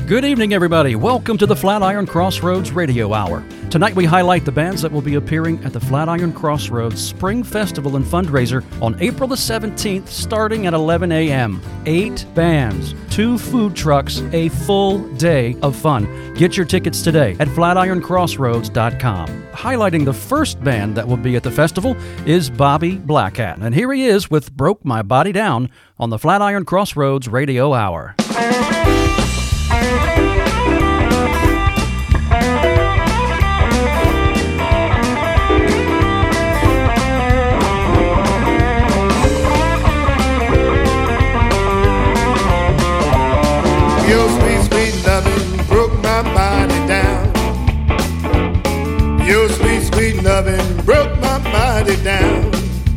Good evening, everybody. Welcome to the Flatiron Crossroads Radio Hour. Tonight we highlight the bands that will be appearing at the Flatiron Crossroads Spring Festival and Fundraiser on April the 17th, starting at 11 a.m. 8 bands, 2 food trucks, a full day of fun. Get your tickets today at flatironcrossroads.com. Highlighting the first band that will be at the festival is Bobby Blackhat. And here he is with Broke My Body Down on the Flatiron Crossroads Radio Hour. Your sweet, sweet loving broke my body down. Your sweet, sweet loving broke my body down.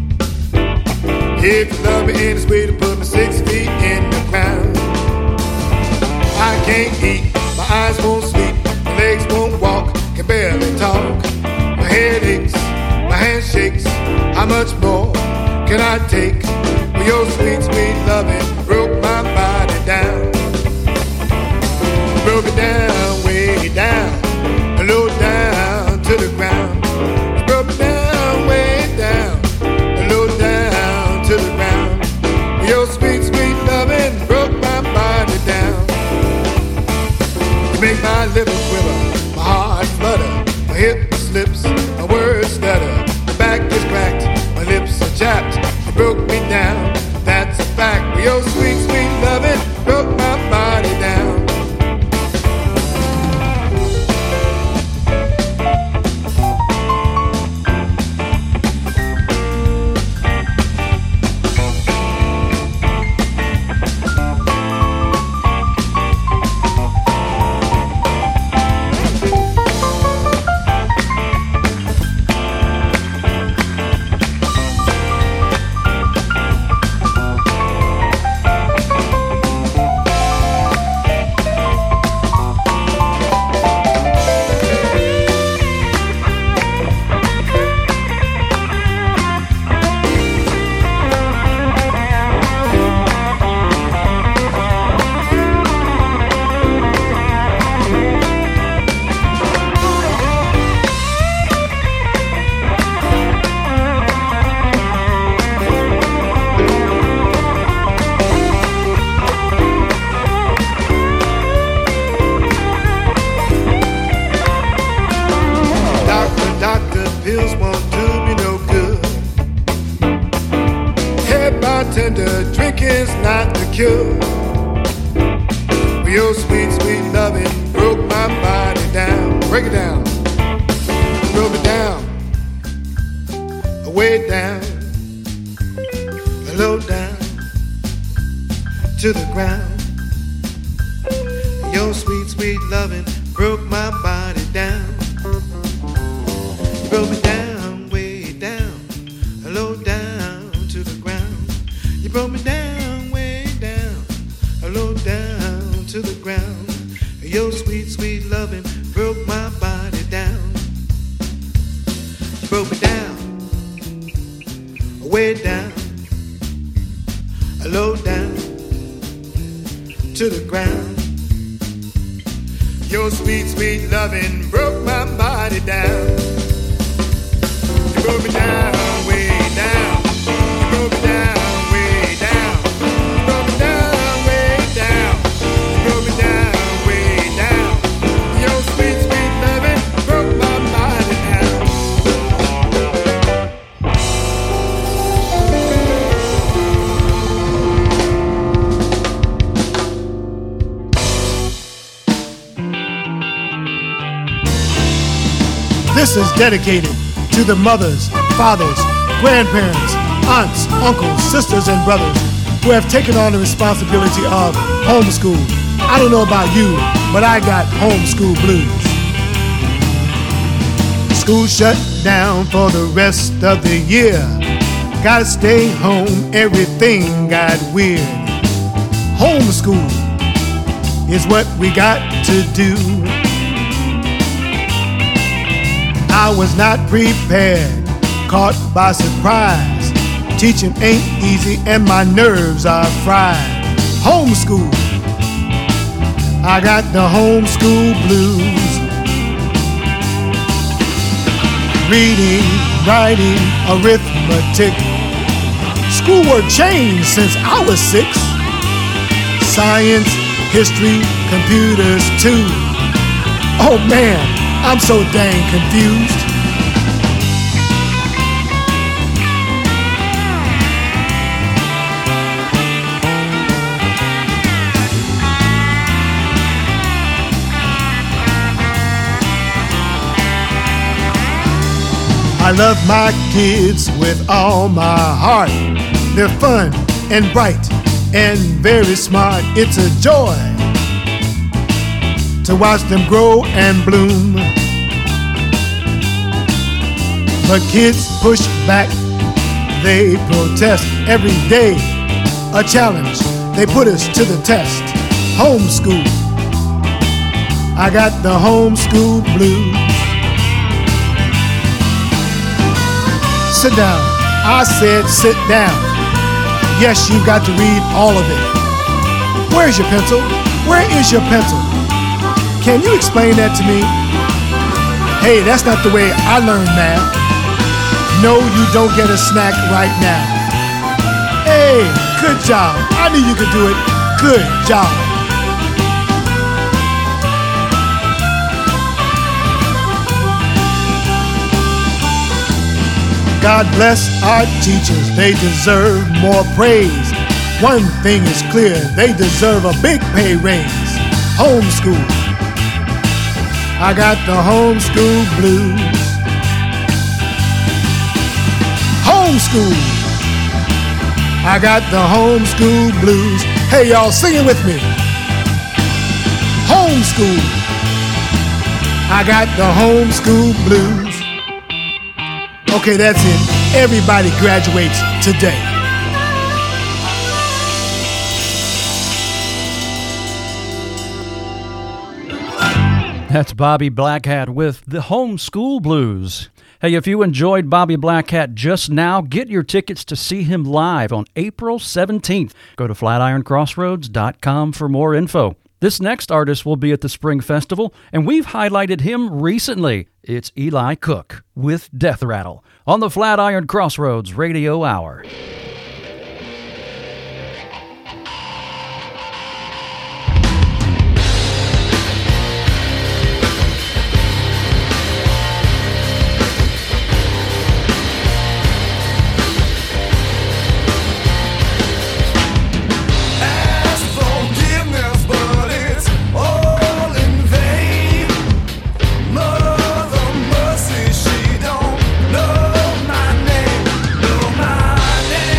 If you love me in this way to put me 6 feet in the ground. I can't eat, my eyes won't sleep, my legs won't walk, can barely talk. My head aches, my hand shakes, how much more can I take? Well, your sweet, sweet loving broke my body down. Broke it down, way down, low down to the ground. Broke it down, way down, low down to the ground. Your sweet, sweet loving broke my body down. You make my liver quiver, my heart flutter, my hip slips, my words stutter. My back is cracked, my lips are chapped. You broke me down, that's a fact. Your sweet, sweet loving broke my body down. This is dedicated to the mothers, fathers, grandparents, aunts, uncles, sisters, and brothers who have taken on the responsibility of homeschool. I don't know about you, but I got homeschool blues. School shut down for the rest of the year. Gotta stay home, everything got weird. Homeschool is what we got to do. I was not prepared, caught by surprise. Teaching ain't easy and my nerves are fried. Homeschool, I got the homeschool blues. Reading, writing, arithmetic. Schoolwork changed since I was 6. Science, history, computers too. Oh man, I'm so dang confused. I love my kids with all my heart. They're fun and bright and very smart. It's a joy to watch them grow and bloom. But kids push back, they protest every day. A challenge, they put us to the test. Homeschool, I got the homeschool blues. Sit down. I said sit down. Yes, you've got to read all of it. Where's your pencil? Where is your pencil? Can you explain that to me? Hey, that's not the way I learn math. No, you don't get a snack right now. Hey, good job. I knew you could do it. Good job. God bless our teachers, they deserve more praise. One thing is clear, they deserve a big pay raise. Homeschool, I got the homeschool blues. Homeschool, I got the homeschool blues. Hey y'all, sing it with me. Homeschool, I got the homeschool blues. Okay, that's it. Everybody graduates today. That's Bobby Blackhat with the Homeschool Blues. Hey, if you enjoyed Bobby Blackhat just now, get your tickets to see him live on April 17th. Go to flatironcrossroads.com for more info. This next artist will be at the Spring Festival, and we've highlighted him recently. It's Eli Cook with Death Rattle on the Flatiron Crossroads Radio Hour. Mother mercy, she don't know my name.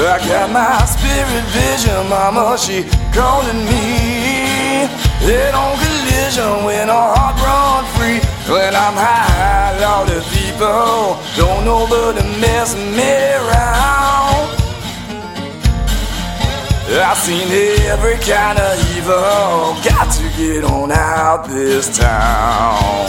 I got my spirit vision, mama, she calling me. Head on collision when our heart run free. When I'm high, all the people don't know but to mess me around. I've seen every kind of evil, got to get on out this town.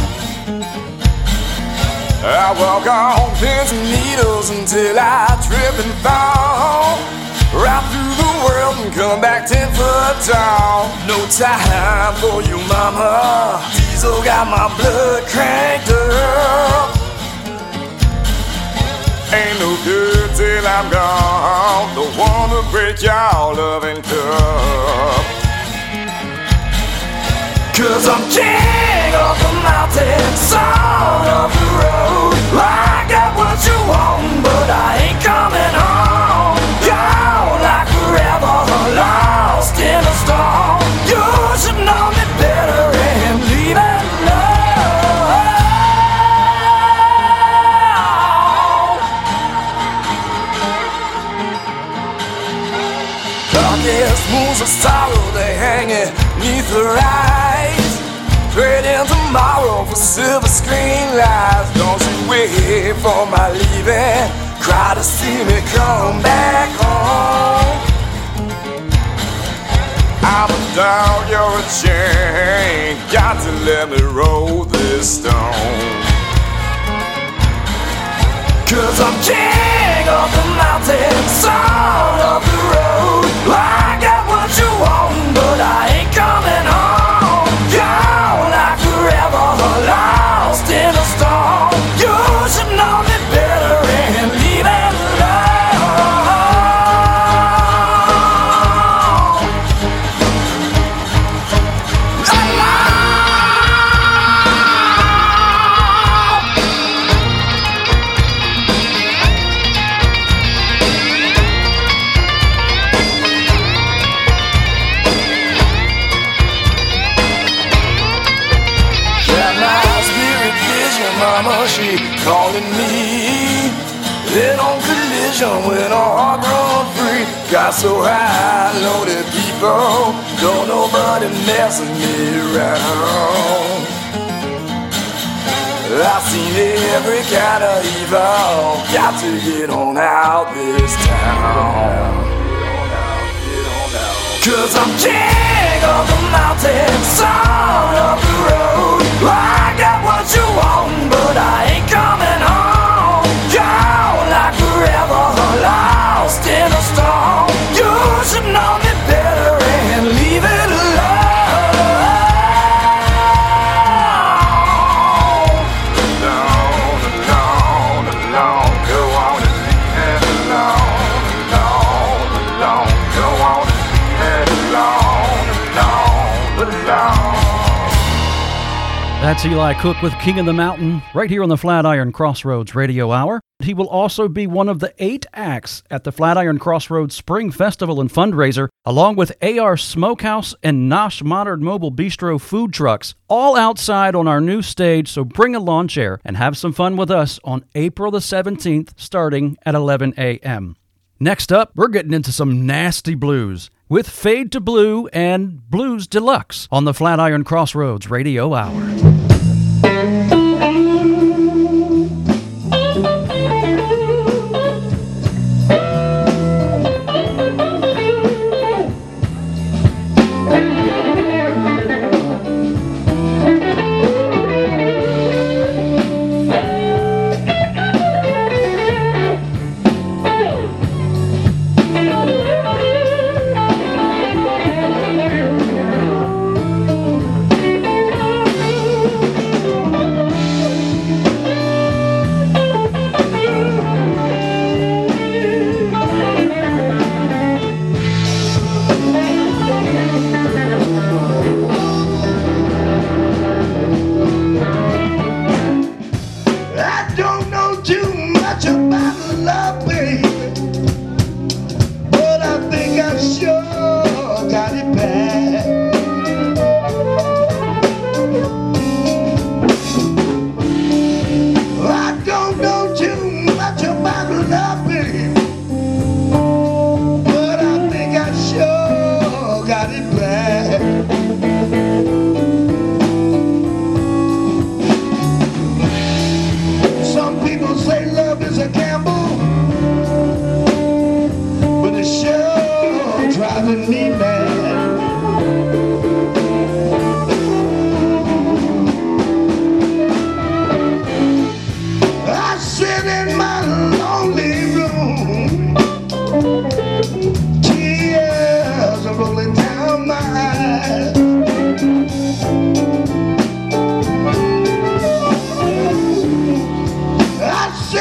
I walk on pins and needles until I trip and fall. Right through the world and come back 10 foot tall. No time for you, mama. Diesel got my blood cranked up. Ain't no good till I'm gone. Don't wanna break y'all loving cup. Cause I'm king of the mountain, son of the road. I got what you want, but I ain't coming home. Gone like forever, lost in a storm. You should know me better and leave it alone. Darkest moons of sorrow, they hanging 'neath her eyes. Trading tomorrow for silver screen lights. Don't you wait for my leaving. Cry to see me come back home. I'm a dog, you're a chain. Got to let me roll this stone. Cause I'm king of the mountain, son of the road. I got what you want, but I ain't coming home. Gone like forever, lost in a storm. You should know me better and leave it alone. Mama, she calling me. Head on collision when our heart run free. Got so high, loaded people don't nobody messing me around. I've seen every kind of evil, got to get on out this town. Cause I'm king of the mountain, son of the road. I got what you want, but I ain't coming home. Gone like forever, lost in a storm. You should know me better and leave it alone. Alone, alone, alone. Go on and leave it alone. Alone, alone. Go on and leave it alone. Alone, alone. That's Eli Cook with King of the Mountain, right here on the Flatiron Crossroads Radio Hour. He will also be one of the 8 acts at the Flatiron Crossroads Spring Festival and Fundraiser, along with AR Smokehouse and Nosh Modern Mobile Bistro food trucks, all outside on our new stage, so bring a lawn chair and have some fun with us on April the 17th, starting at 11 a.m. Next up, we're getting into some nasty blues with Fade to Blue and Blues Deluxe on the Flatiron Crossroads Radio Hour. people say love is a gamble, but it's sure driving me mad. I sit in my lonely room, tears are rolling down my eyes. I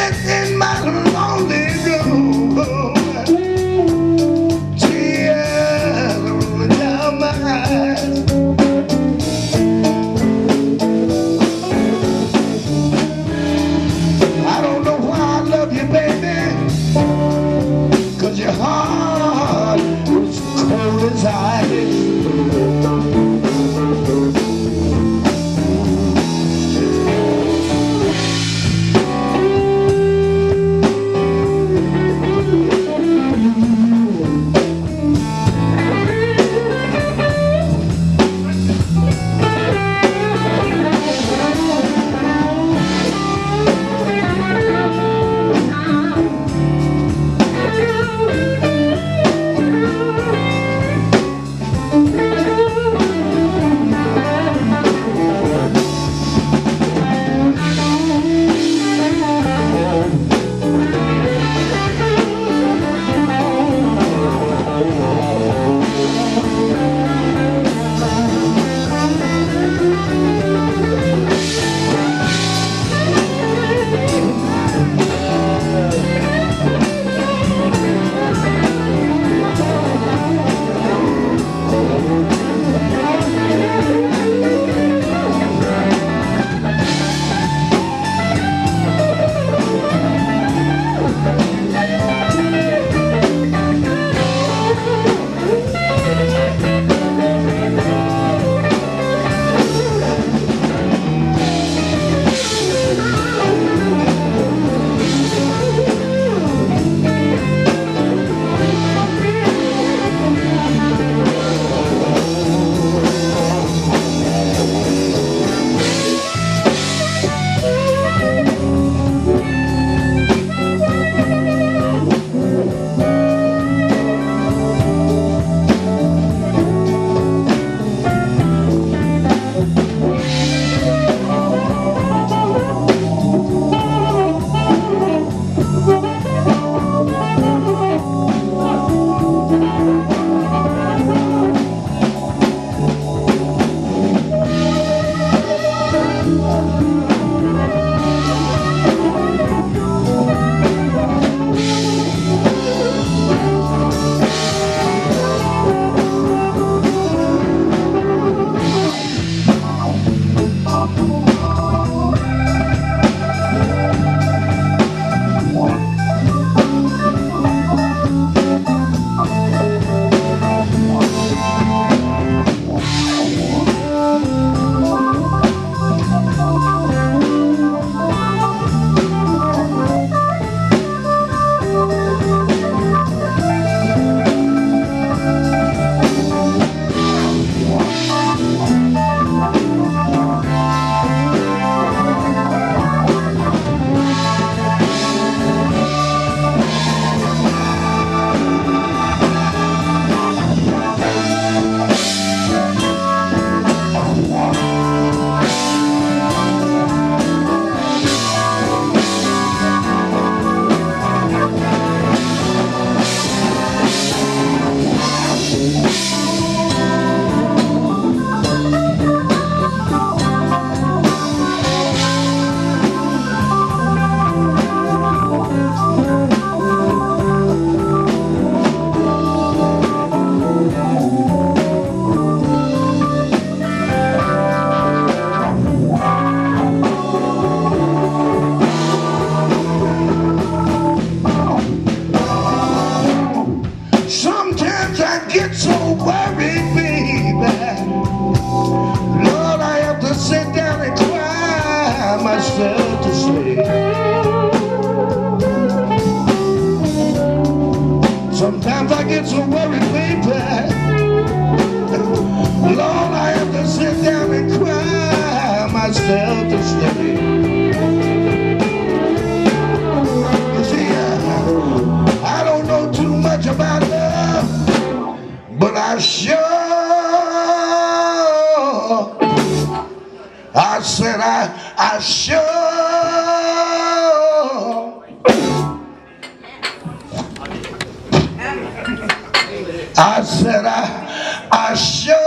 I said, I sure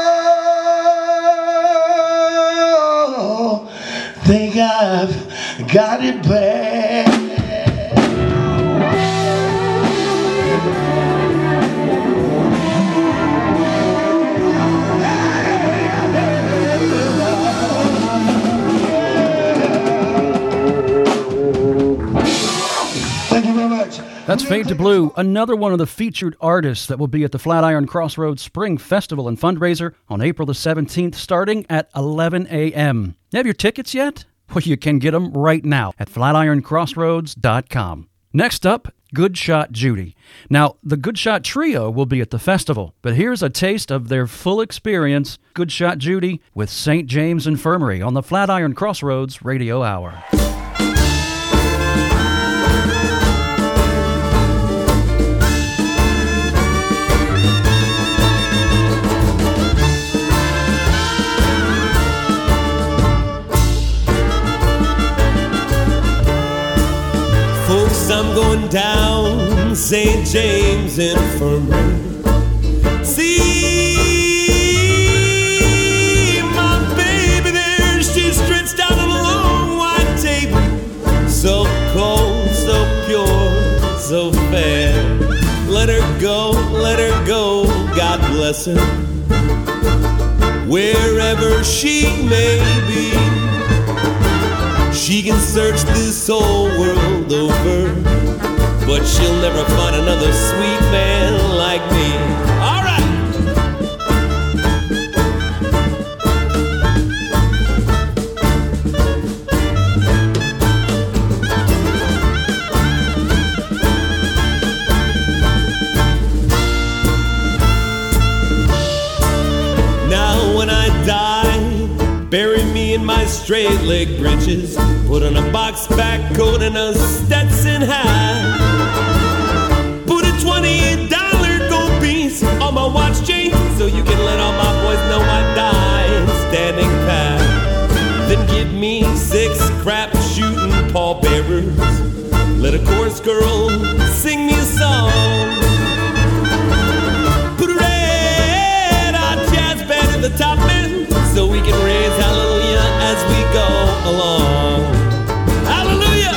think I've got it bad. Thank you very much. That's Fade to Blue, another one of the featured artists that will be at the Flatiron Crossroads Spring Festival and Fundraiser on April the 17th, starting at 11 a.m. Have your tickets yet? Well, you can get them right now at flatironcrossroads.com. Next up, Good Shot Judy. Now, the Good Shot Trio will be at the festival, but here's a taste of their full experience, Good Shot Judy with St. James Infirmary on the Flatiron Crossroads Radio Hour. Folks, I'm going down St. James Infirmary. See my baby there, she's stretched out on a long white table. So cold, so pure, so fair. Let her go, God bless her. Wherever she may be, she can search this whole world over, but she'll never find another sweet man like me. All right. Now when I die, bury me in my straight leg breeches, put on a box back coat and a Stetson hat. Put a $20 gold piece on my watch chain, so you can let all my boys know I died standing pat. Then give me 6 crap shooting pallbearers. Let a chorus girl sing me a song. Put a red hot jazz band at the top end, so we can raise hallelujah as we go along. Hallelujah!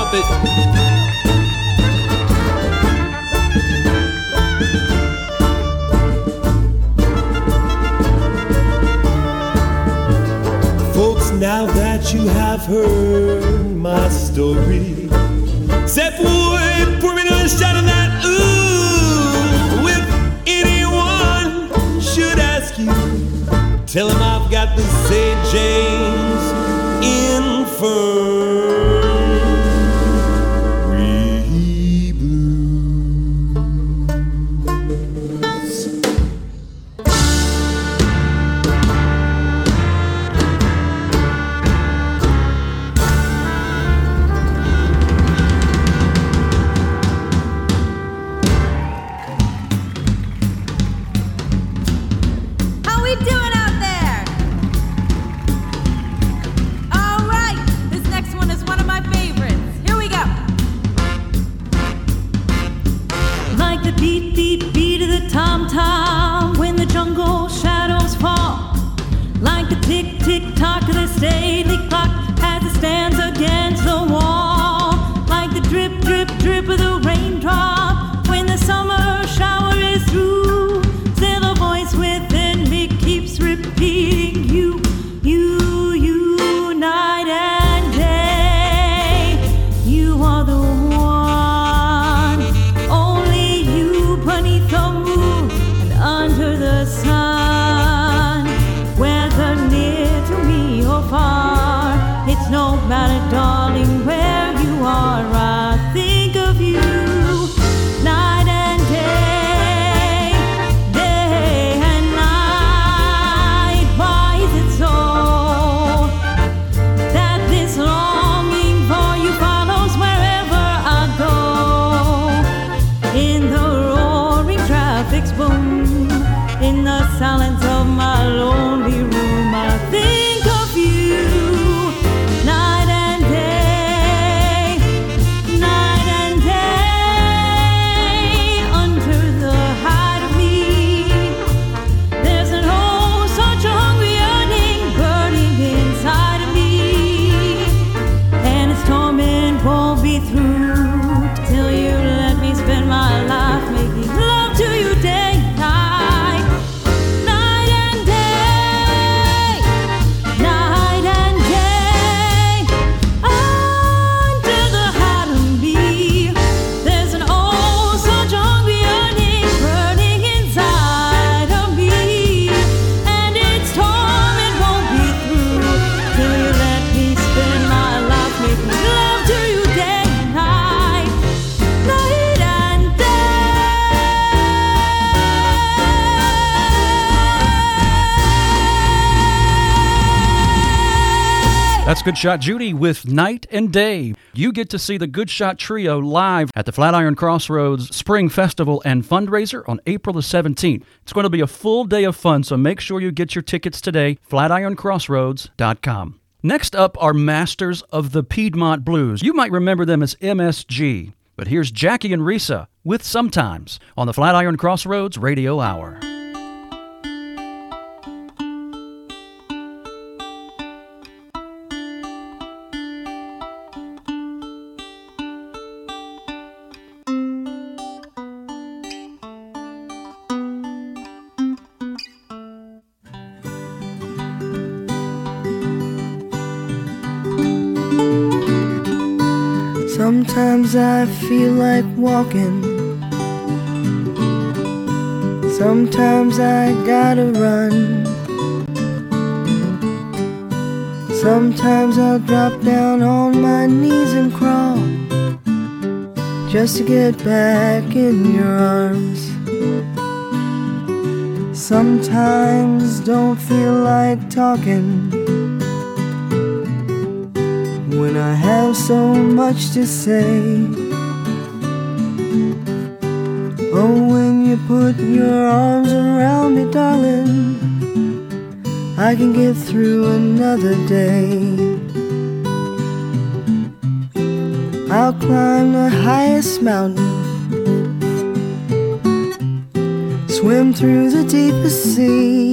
trumpet. Folks, now that you have heard my story, step forward, put me on a shot of that. Ooh, if anyone should ask you, tell him I've got the St. James Infirmary Blues. How we doing out there? All right, this next one is one of my favorites. Here we go. Like the beat, beat, beat of the tom-tom when the jungle shadows fall. Like the tick, tick, tock of the stately clock as it stands against the wall. Like the drip, drip, drip of the raindrop when the summer shower is through. Still a voice within me keeps repeating you, you, you, night and day. You are the one, only you beneath the moon and under the sun. Whether near to me or far, it's no matter, darling, where you are. I think of you night and day, day and night. Why is it so that this longing for you follows wherever I go? In the roaring traffic's boom, in the silence of my lonely room, I think of you night and day, night and day. Under the hide of me, there's an oh such a hungry yearning burning inside of me, and its torment won't be through till you let me spend my life making love to you day and night, night and day, night and day. Under the hide of me, there's an oh such a hungry yearning burning inside of me, and its torment won't be through till you let me spend my life making love to you day and night, night and day. That's Good Shot Judy with Night and Day. You get to see the Good Shot Trio live at the Flatiron Crossroads Spring Festival and Fundraiser on April the 17th. It's going to be a full day of fun, so make sure you get your tickets today, flatironcrossroads.com. Next up are Masters of the Piedmont Blues. You might remember them as MSG, but here's Jackie and Risa with Sometimes on the Flatiron Crossroads Radio Hour. Sometimes I feel like walking. Sometimes I gotta run. Sometimes I'll drop down on my knees and crawl just to get back in your arms. Sometimes don't feel like talking when I have so much to say. Oh, when you put your arms around me, darling, I can get through another day. I'll climb the highest mountain, swim through the deepest sea,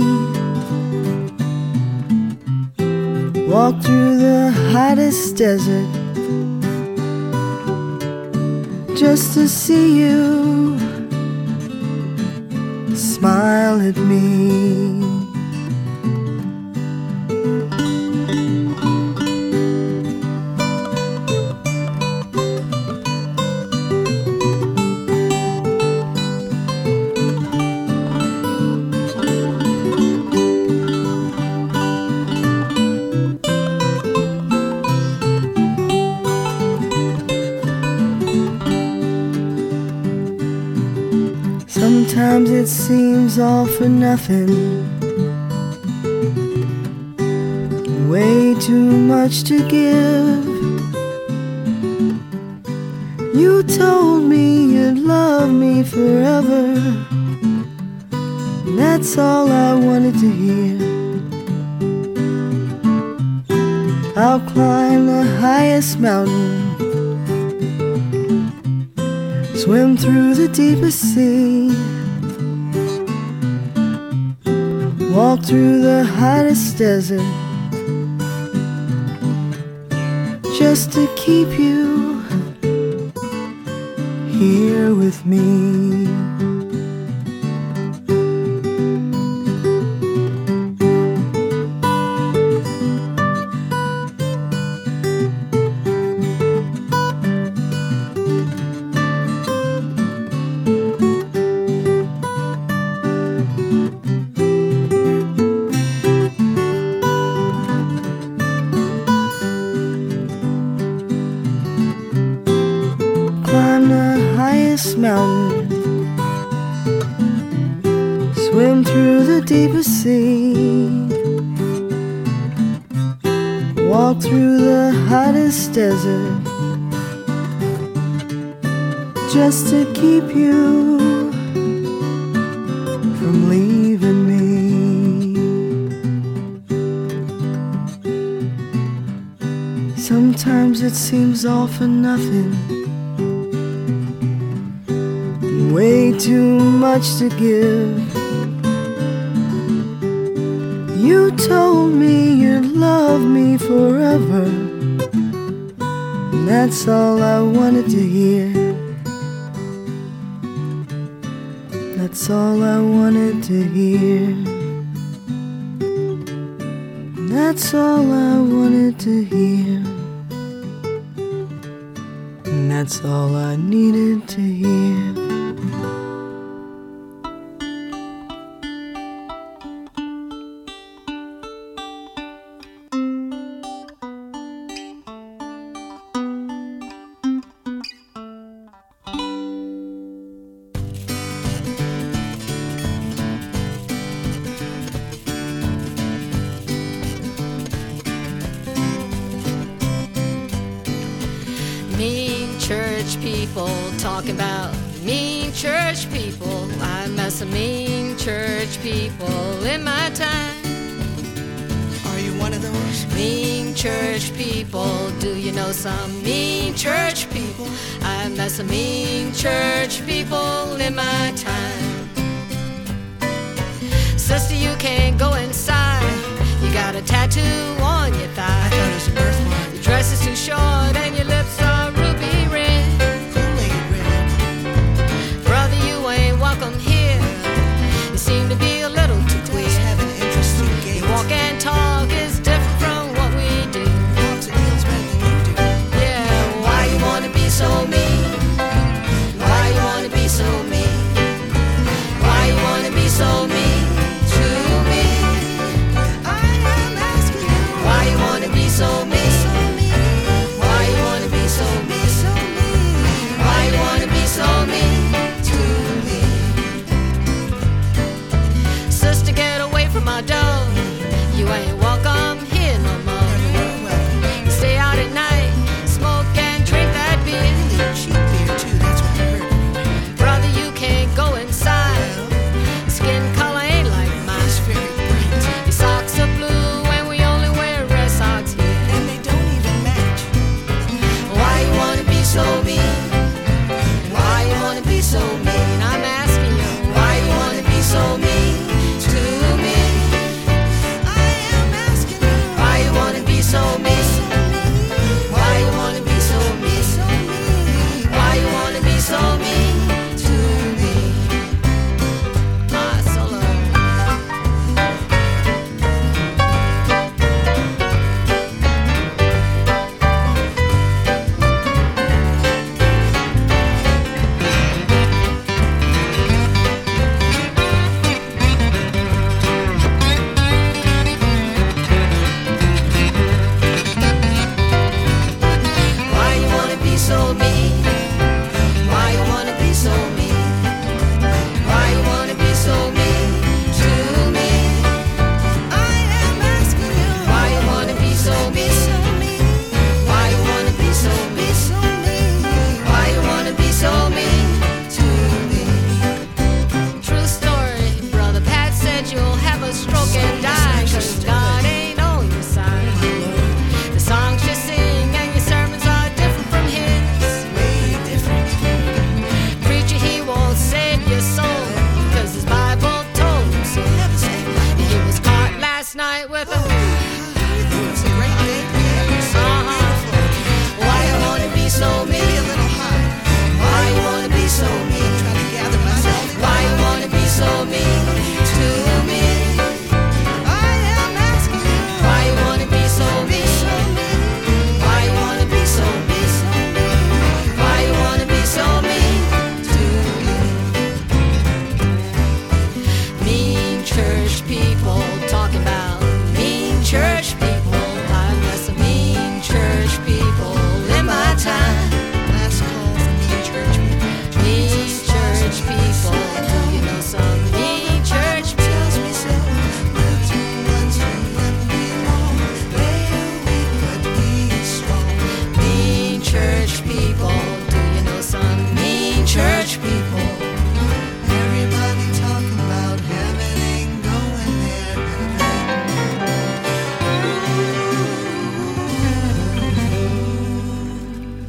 walk through the hottest desert, just to see you smile at me. Sometimes it seems all for nothing, way too much to give. You told me you'd love me forever, and that's all I wanted to hear. I'll climb the highest mountain, swim through the deepest sea, walk through the hottest desert, just to keep you here with me. Mountain, swim through the deepest sea, walk through the hottest desert, just to keep you from leaving me. Sometimes it seems all for nothing, way too much to give. You told me you'd love me forever, and that's all I wanted to hear. That's all I wanted to hear. That's all I wanted to hear. And that's all I needed to hear. Talking about mean church people. I met some mean church people in my time. Are you one of those? Mean church people. Do you know some mean church people? I met some mean church people in my time. Sister, you can't go inside. You got a tattoo on your thigh. I thought it was a birthmark. Your dress is too short and your lips are ruby red. Welcome here. You seem to be a little too queer. Have an interesting gait. Your walk and talk is different from what we do. Walks and heels better than you do. Yeah, why you wanna be so mean? Why you wanna be so mean? Why you wanna be so mean to me? I am asking you. Why you wanna be so mean? Why you wanna be so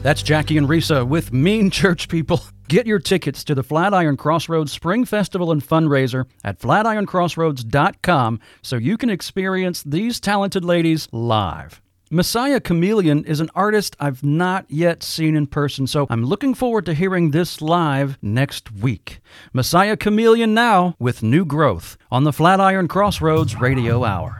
That's Jackie and Risa with Mean Church People. Get your tickets to the Flatiron Crossroads Spring Festival and Fundraiser at flatironcrossroads.com so you can experience these talented ladies live. Messiah Chameleon is an artist I've not yet seen in person, so I'm looking forward to hearing this live next week. Messiah Chameleon now with New Growth on the Flatiron Crossroads Radio Hour.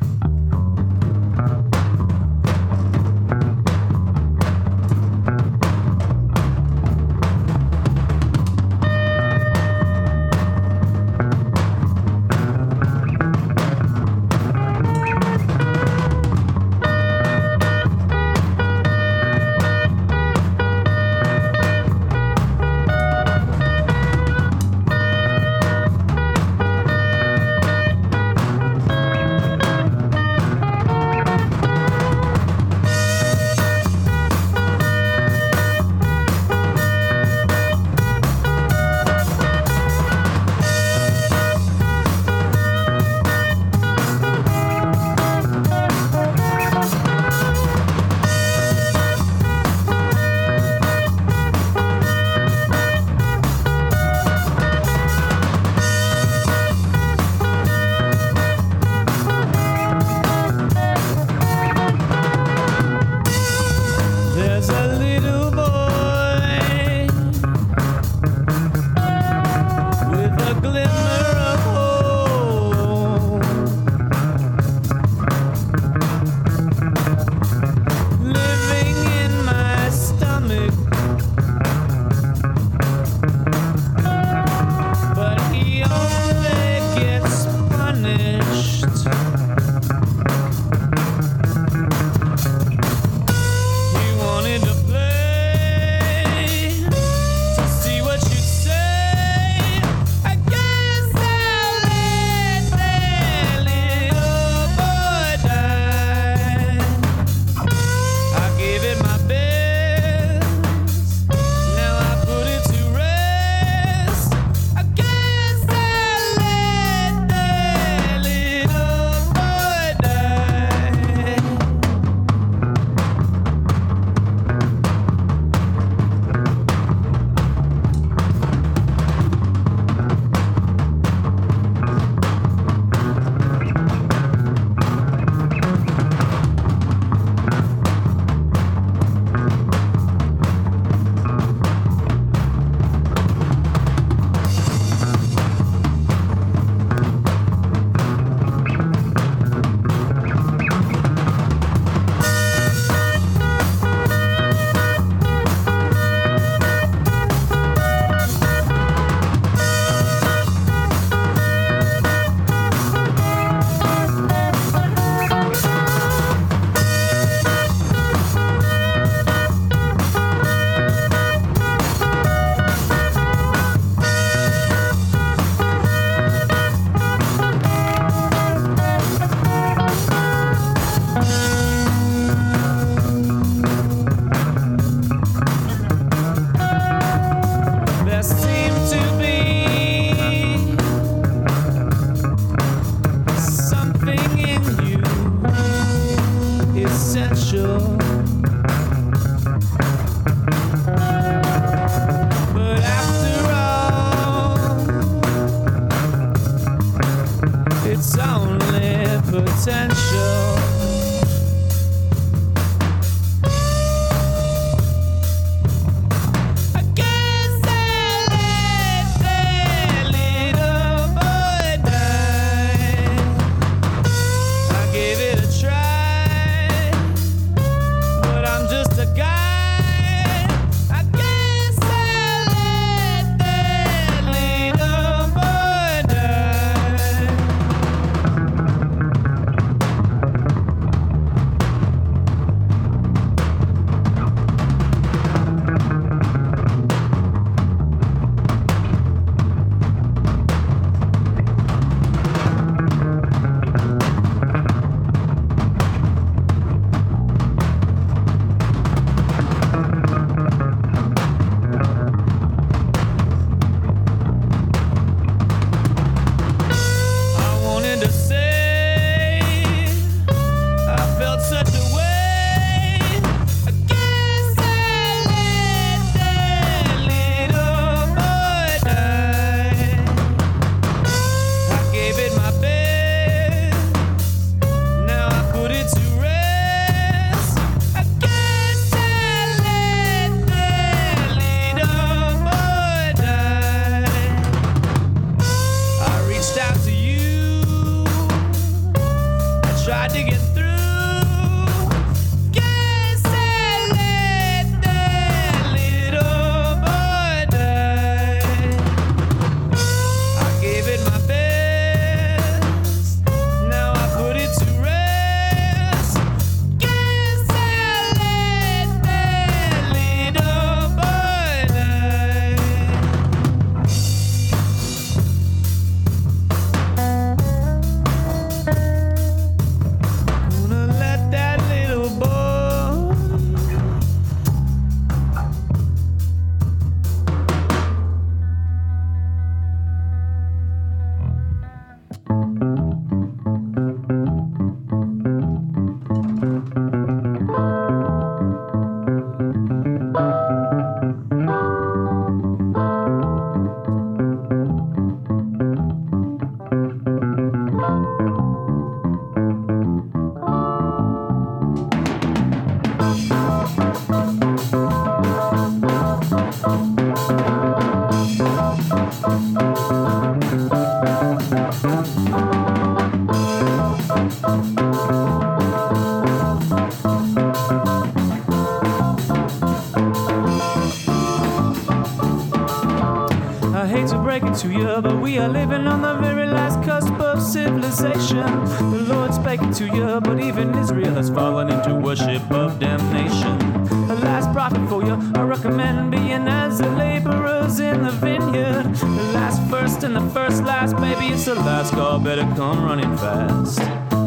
hate to break it to you, but we are living on the very last cusp of civilization. The Lord spake it to you, but even Israel has fallen into worship of damnation. A last prophet for you, I recommend being as the laborers in the vineyard. The last first and the first last, baby, it's the last call, better come running fast.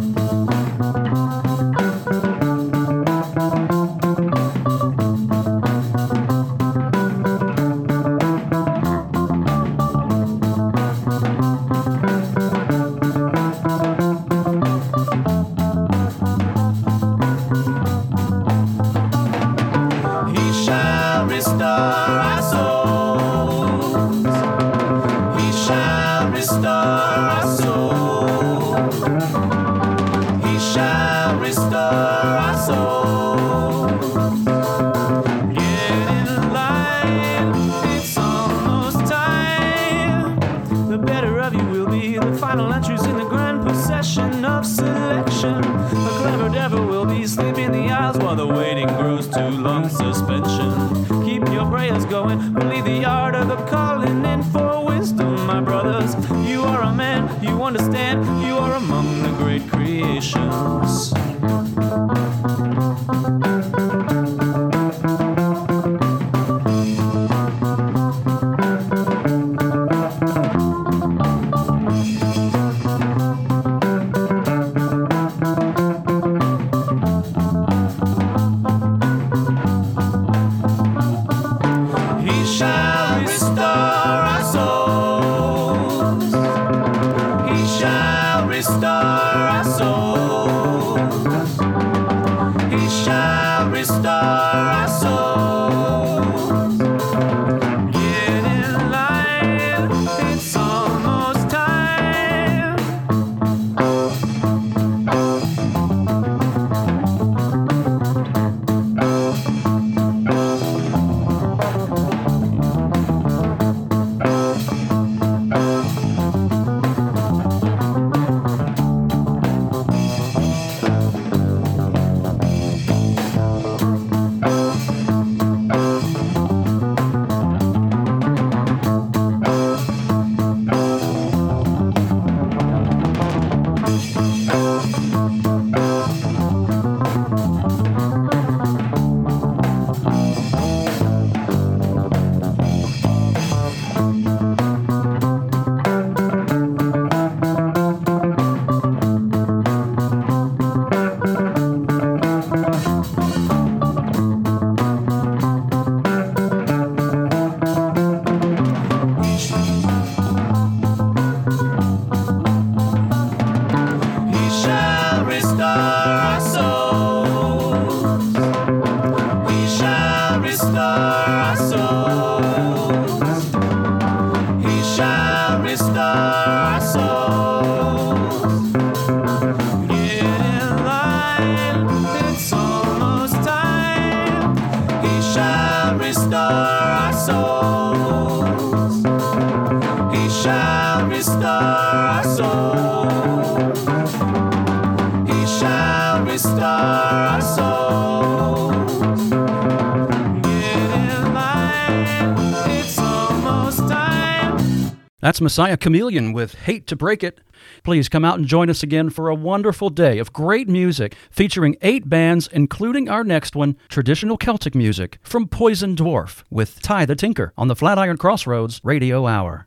That's Messiah Chameleon with Hate to Break It. Please come out and join us again for a wonderful day of great music featuring 8 bands, including our next one, traditional Celtic music from Poison Dwarf with Ty the Tinker on the Flatiron Crossroads Radio Hour.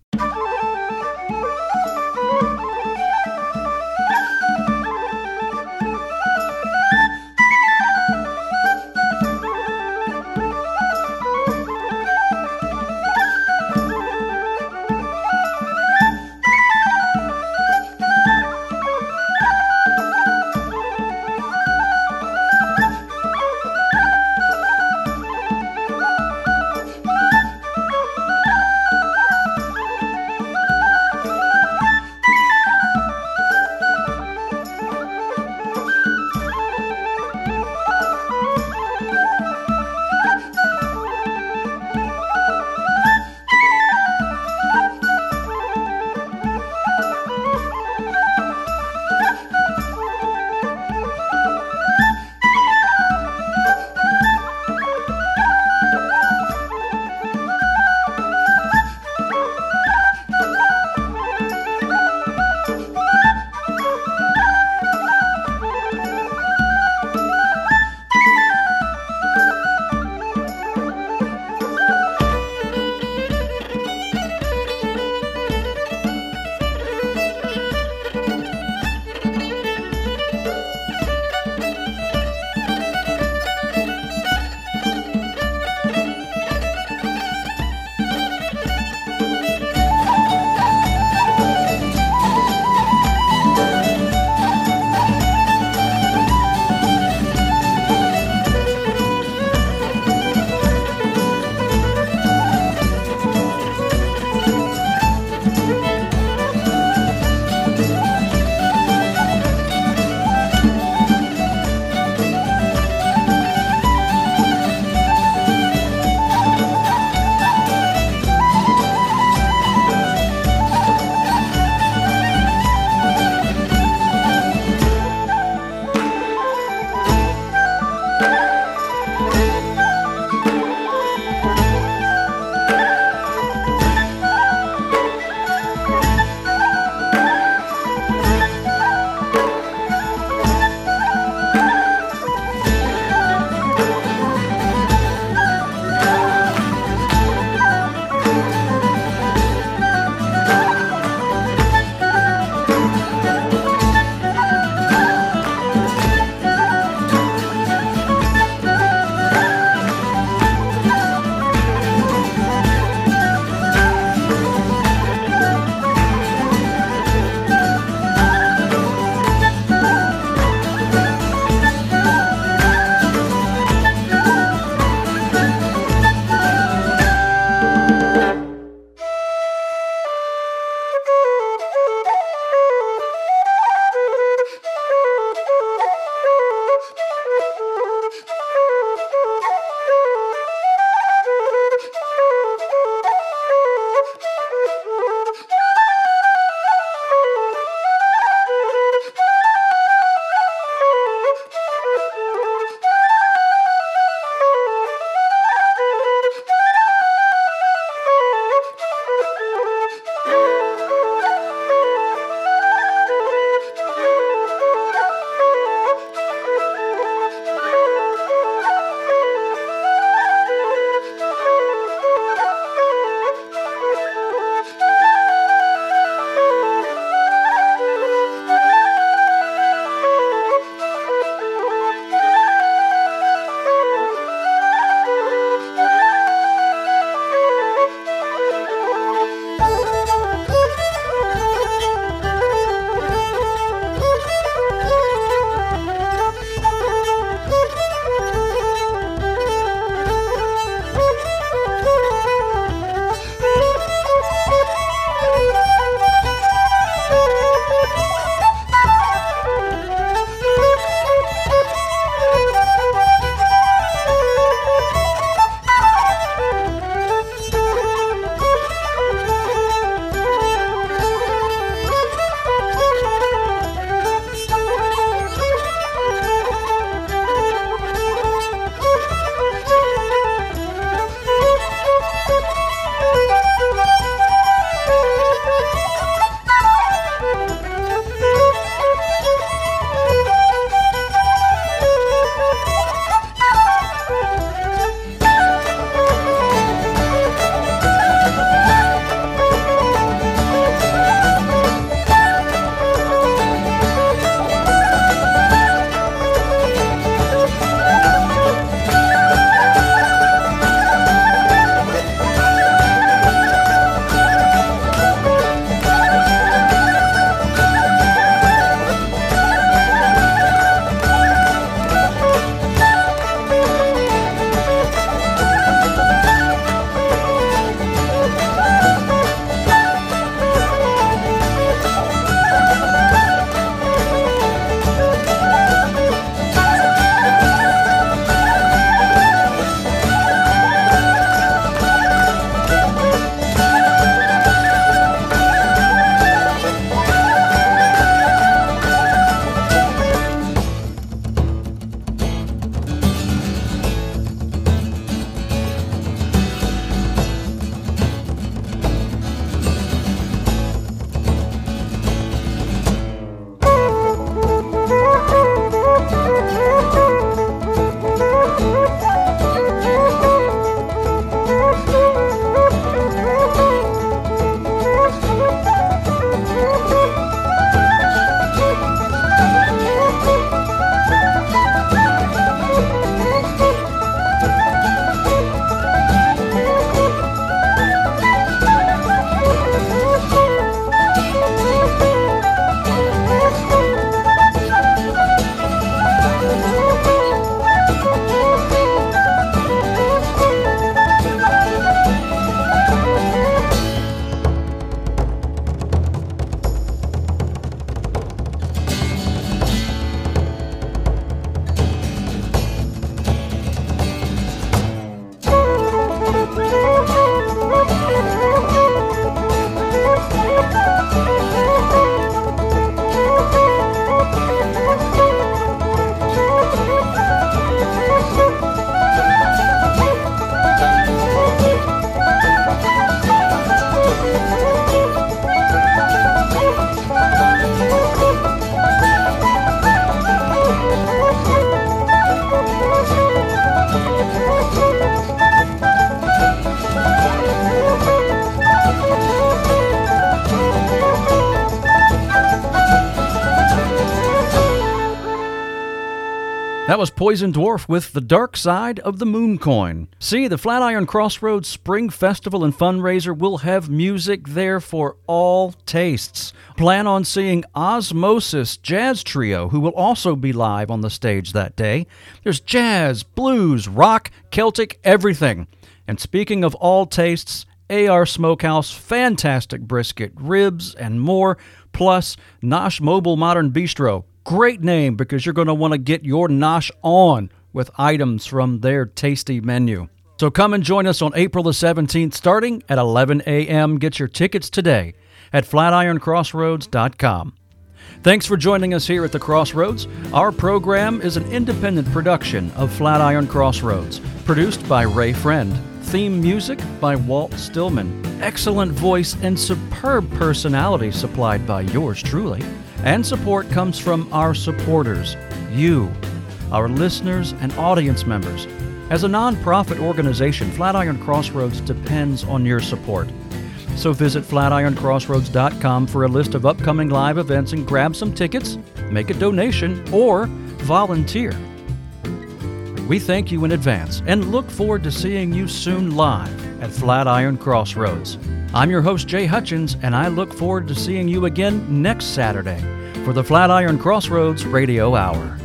That was Poison Dwarf with The Dark Side of the Moon Coin. See, the Flatiron Crossroads Spring Festival and Fundraiser will have music there for all tastes. Plan on seeing Osmosis Jazz Trio, who will also be live on the stage that day. There's jazz, blues, rock, Celtic, everything. And speaking of all tastes, AR Smokehouse, fantastic brisket, ribs, and more, plus Nosh Mobile Modern Bistro. Great name because you're going to want to get your nosh on with items from their tasty menu. So come and join us on April the 17th starting at 11 a.m. Get your tickets today at flatironcrossroads.com. Thanks for joining us here at the Crossroads. Our program is an independent production of Flatiron Crossroads, produced by Ray Friend. Theme music by Walt Stillman. Excellent voice and superb personality supplied by yours truly. And support comes from our supporters, you, our listeners and audience members. As a nonprofit organization, Flatiron Crossroads depends on your support. So visit flatironcrossroads.com for a list of upcoming live events and grab some tickets, make a donation, or volunteer. We thank you in advance and look forward to seeing you soon live at Flatiron Crossroads. I'm your host, Jay Hutchins, and I look forward to seeing you again next Saturday for the Flatiron Crossroads Radio Hour.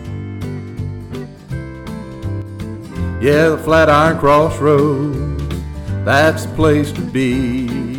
Yeah, the Flatiron Crossroads, that's the place to be.